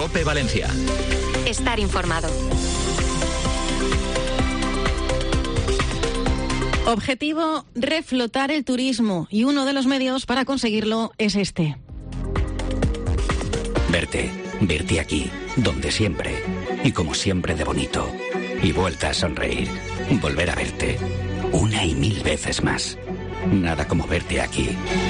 COPE Valencia. Estar informado. Objetivo: reflotar el turismo, y uno de los medios para conseguirlo es este. Verte aquí, donde siempre, y como siempre de bonito. Y vuelta a sonreír, volver a verte, una y mil veces más. Nada como verte aquí.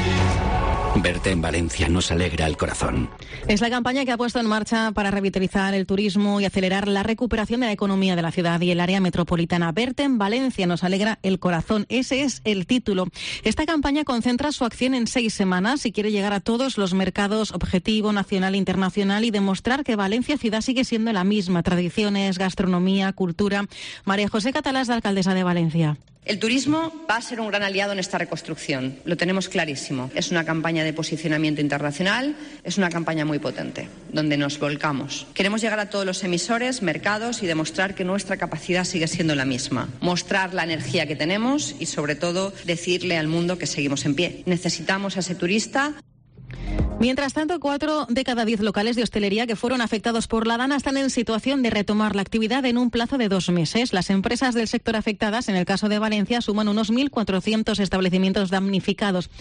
Verte en Valencia nos alegra el corazón. Es la campaña que ha puesto en marcha para revitalizar el turismo y acelerar la recuperación de la economía de la ciudad y el área metropolitana. Verte en Valencia nos alegra el corazón. Ese es el título. Esta campaña concentra su acción en 6 semanas y quiere llegar a todos los mercados objetivo, nacional e internacional, y demostrar que Valencia ciudad sigue siendo la misma. Tradiciones, gastronomía, cultura. María José Catalás, la alcaldesa de Valencia. El turismo va a ser un gran aliado en esta reconstrucción, lo tenemos clarísimo. Es una campaña de posicionamiento internacional, es una campaña muy potente, donde nos volcamos. Queremos llegar a todos los emisores, mercados y demostrar que nuestra capacidad sigue siendo la misma. Mostrar la energía que tenemos y, sobre todo, decirle al mundo que seguimos en pie. Necesitamos a ese turista. Mientras tanto, 4 de cada 10 locales de hostelería que fueron afectados por la DANA están en situación de retomar la actividad en un plazo de 2 meses. Las empresas del sector afectadas, en el caso de Valencia, suman unos 1.400 establecimientos damnificados,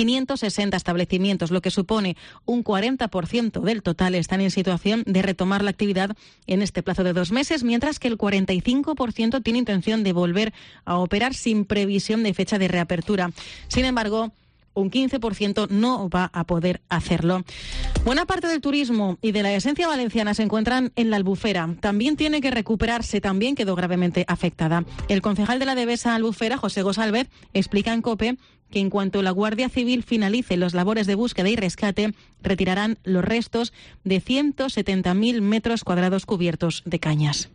560 establecimientos, lo que supone un 40% del total, están en situación de retomar la actividad en este plazo de 2 meses, mientras que el 45% tiene intención de volver a operar sin previsión de fecha de reapertura. Sin embargo, un 15% no va a poder hacerlo. Buena parte del turismo y de la esencia valenciana se encuentran en la Albufera. También tiene que recuperarse, también quedó gravemente afectada. El concejal de la Devesa Albufera, José González, explica en COPE que en cuanto la Guardia Civil finalice las labores de búsqueda y rescate, retirarán los restos de 170.000 metros cuadrados cubiertos de cañas.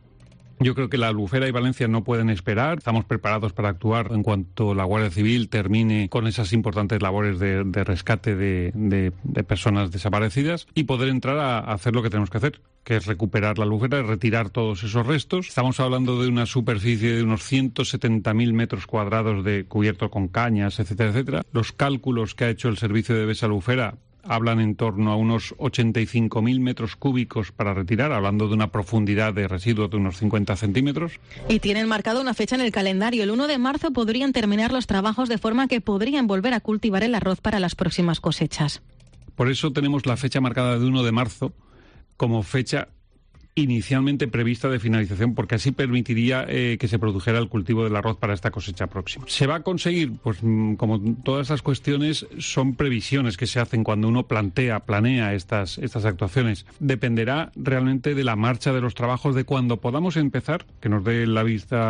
Yo creo que la Albufera y Valencia no pueden esperar. Estamos preparados para actuar en cuanto la Guardia Civil termine con esas importantes labores de rescate de personas desaparecidas y poder entrar a hacer lo que tenemos que hacer, que es recuperar la Albufera y retirar todos esos restos. Estamos hablando de una superficie de unos 170.000 metros cuadrados de cubierto con cañas, etcétera, etcétera. Los cálculos que ha hecho el servicio de Devesa Albufera hablan en torno a unos 85.000 metros cúbicos para retirar, hablando de una profundidad de residuos de unos 50 centímetros. Y tienen marcado una fecha en el calendario. El 1 de marzo podrían terminar los trabajos, de forma que podrían volver a cultivar el arroz para las próximas cosechas. Por eso tenemos la fecha marcada de 1 de marzo como fecha inicialmente prevista de finalización, porque así permitiría que se produjera el cultivo del arroz para esta cosecha próxima. ¿Se va a conseguir? Pues como todas esas cuestiones son previsiones que se hacen cuando uno planea estas actuaciones. Dependerá realmente de la marcha de los trabajos, de cuando podamos empezar, que nos dé la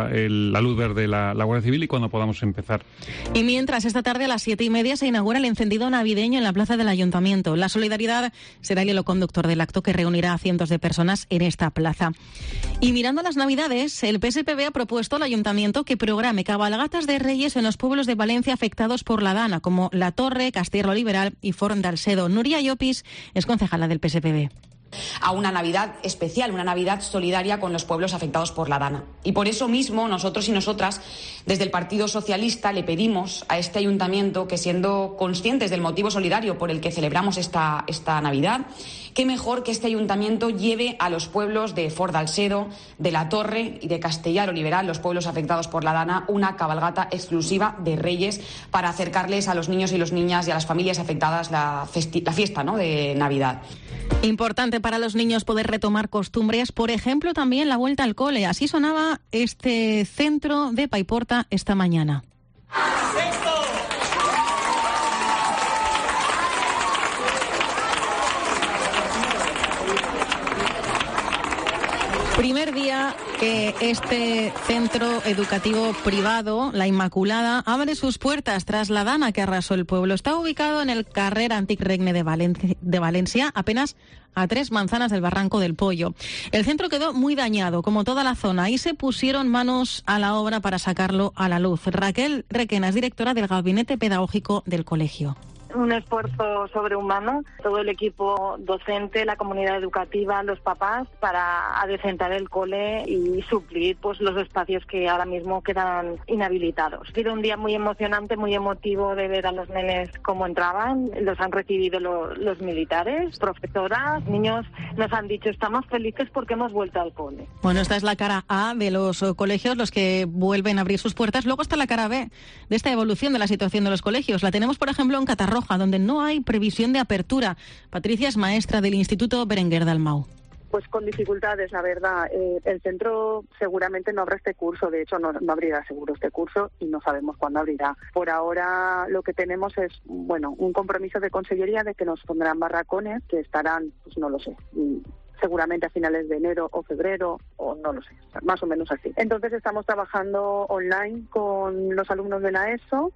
luz verde la Guardia Civil, y cuando podamos empezar. Y mientras, esta tarde a las 7:30 se inaugura el encendido navideño en la plaza del Ayuntamiento. La solidaridad será el hilo conductor del acto, que reunirá a cientos de personas en esta plaza. Y mirando a las Navidades, el PSPV ha propuesto al Ayuntamiento que programe cabalgatas de Reyes en los pueblos de Valencia afectados por la DANA, como La Torre, Castilla Liberal y Forn d'Alcedo. Nuria Llopis es concejala del PSPV. A una Navidad especial, una Navidad solidaria con los pueblos afectados por la DANA. Y por eso mismo, nosotros y nosotras, desde el Partido Socialista, le pedimos a este ayuntamiento que, siendo conscientes del motivo solidario por el que celebramos esta Navidad, qué mejor que este ayuntamiento lleve a los pueblos de Forn d'Alcedo, de La Torre y de Castellar Liberal, los pueblos afectados por la DANA, una cabalgata exclusiva de Reyes para acercarles a los niños y las niñas y a las familias afectadas la fiesta, ¿no?, de Navidad. Importante para los niños poder retomar costumbres, por ejemplo, también la vuelta al cole. Así sonaba este centro de Paiporta esta mañana. Primer día que este centro educativo privado, La Inmaculada, abre sus puertas tras la DANA que arrasó el pueblo. Está ubicado en el carrer Antic Regne de Valencia, apenas a 3 manzanas del Barranco del Pollo. El centro quedó muy dañado, como toda la zona, y se pusieron manos a la obra para sacarlo a la luz. Raquel Requena es directora del Gabinete Pedagógico del colegio. un esfuerzo sobrehumano, todo el equipo docente, la comunidad educativa, los papás, para adecentar el cole y suplir pues los espacios que ahora mismo quedan inhabilitados. Ha sido un día muy emocionante, muy emotivo de ver a los nenes cómo entraban. Los han recibido los militares, profesoras, niños nos han dicho estamos felices porque hemos vuelto al cole. Bueno, esta es la cara A de los colegios, los que vuelven a abrir sus puertas. Luego está la cara B de esta evolución de la situación de los colegios. La tenemos, por ejemplo, en Catarroja, donde no hay previsión de apertura. Patricia es maestra del Instituto Berenguer Dalmau. Pues con dificultades, la verdad. El centro seguramente no abra este curso, de hecho no abrirá seguro este curso y no sabemos cuándo abrirá. Por ahora lo que tenemos es, un compromiso de consellería de que nos pondrán barracones que estarán, pues no lo sé, seguramente a finales de enero o febrero, o no lo sé, más o menos así. Entonces estamos trabajando online con los alumnos de la ESO.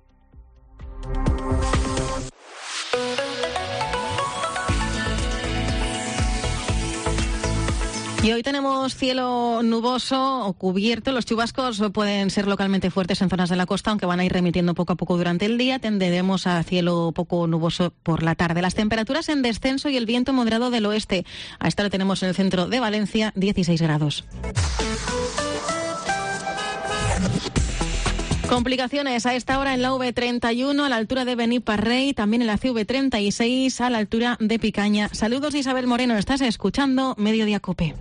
Y hoy tenemos cielo nuboso o cubierto. Los chubascos pueden ser localmente fuertes en zonas de la costa, aunque van a ir remitiendo poco a poco durante el día. Tenderemos a cielo poco nuboso por la tarde. Las temperaturas en descenso y el viento moderado del oeste. A esta hora tenemos en el centro de Valencia 16 grados. Complicaciones a esta hora en la V31 a la altura de Beniparrey, también en la CV36 a la altura de Picaña. Saludos, Isabel Moreno, estás escuchando Mediodía COPE.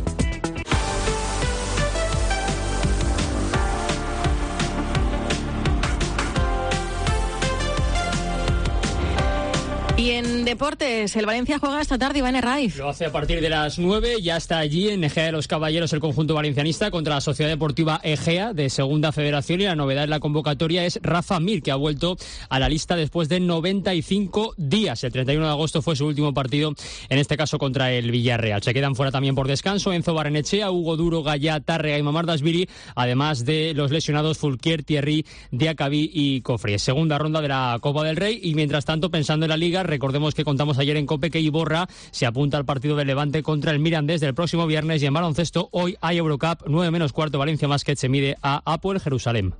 Y en deportes, el Valencia juega esta tarde, Iván Herraiz. Lo hace a partir de las 9, ya está allí en Egea de los Caballeros el conjunto valencianista contra la Sociedad Deportiva Egea de Segunda Federación, y la novedad en la convocatoria es Rafa Mir, que ha vuelto a la lista después de 95 días. El 31 de agosto fue su último partido, en este caso contra el Villarreal. Se quedan fuera también por descanso Enzo Barrenechea, Hugo Duro, Gallá, Tárrega y Mamardashvili, además de los lesionados Fulquier, Thierry, Diacabí y Cofré. Segunda ronda de la Copa del Rey, y mientras tanto, pensando en la Liga, recordemos que contamos ayer en COPE que Iborra se apunta al partido de Levante contra el Mirandés del próximo viernes, y en baloncesto hoy hay Eurocup, 9 menos cuarto, Valencia Basket se mide a Hapoel Jerusalén.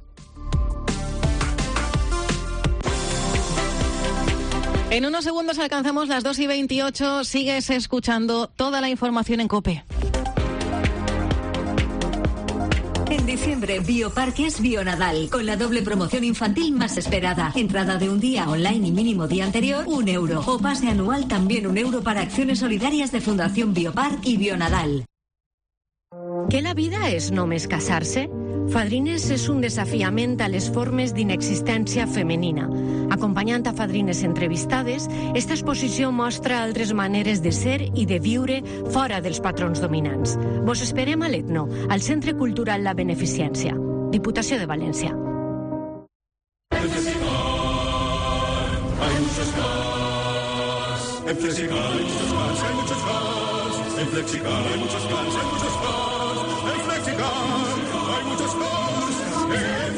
En unos segundos alcanzamos las 2:28, sigues escuchando toda la información en COPE. En diciembre, Bioparques Bionadal, con la doble promoción infantil más esperada. Entrada de un día online y mínimo día anterior, €1. O pase anual, también €1 para acciones solidarias de Fundación Bioparc i Bionadal. Que la vida és només casar-se? Fadrines és un desafiament a les formes d'inexistència femenina. Acompanyant a fadrines entrevistades, esta exposició mostra altres maneres de ser i de viure fora dels patrons dominants. Vos esperem a l'Etno, al Centre Cultural La Beneficència. Diputació de València. En Flexicar hay muchos cars. En Flexicar hay muchos cars, hay muchos cars. En Flexicar hay muchos cars, hay muchos cars. En Flexicar hay muchos cars. En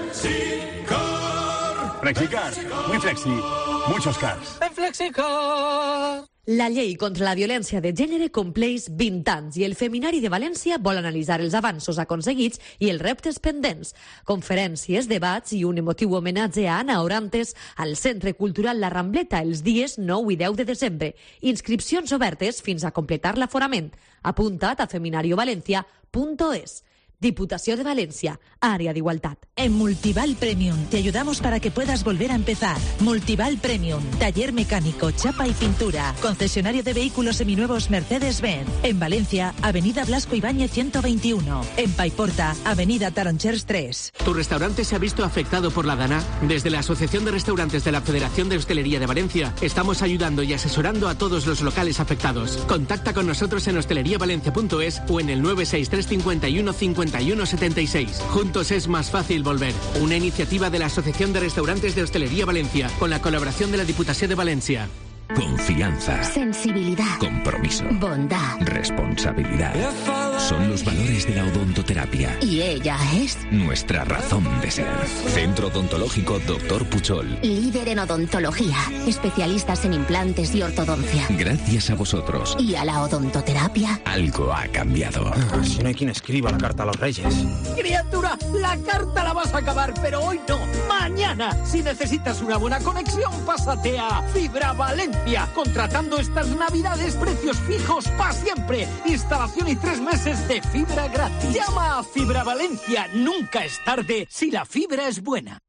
Flexicar. Flexicar, muy flexi, muchos cars. En Flexicar. La llei contra la violència de gènere compleix 20 anys i el Feminari de València vol analitzar els avanços aconseguits i els reptes pendents. Conferències, debats i un emotiu homenatge a Ana Orantes al Centre Cultural La Rambleta els dies 9 i 10 de desembre. Inscripcions obertes fins a completar l'aforament. Apunta't a feminariovalencia.es. Diputación de Valencia, Área de Igualdad. En Multival Premium te ayudamos para que puedas volver a empezar. Multival Premium, taller mecánico, chapa y pintura, concesionario de vehículos seminuevos Mercedes-Benz. En Valencia, Avenida Blasco Ibáñez 121. En Paiporta, Avenida Taronchers 3. ¿Tu restaurante se ha visto afectado por la DANA? Desde la Asociación de Restaurantes de la Federación de Hostelería de Valencia, estamos ayudando y asesorando a todos los locales afectados. Contacta con nosotros en hosteleriavalencia.es o en el 963 51 5176. Juntos es más fácil volver. Una iniciativa de la Asociación de Restaurantes de Hostelería Valencia, con la colaboración de la Diputación de Valencia. Confianza. Sensibilidad. Compromiso. Bondad. Responsabilidad. son los valores de la odontoterapia. Y ella es Nuestra razón de ser. Centro Odontológico Dr. Puchol. líder en odontología, especialistas en implantes y ortodoncia. Gracias a vosotros, Y a la odontoterapia. algo ha cambiado. Si no hay quien escriba la carta a los reyes. Criatura, la carta la vas a acabar, pero hoy no. Mañana, si necesitas una buena conexión, pásate a Fibra Valencia. Contratando estas navidades, precios fijos para siempre. Instalación y 3 meses de fibra gratis. Llama a Fibra Valencia. Nunca es tarde si la fibra es buena.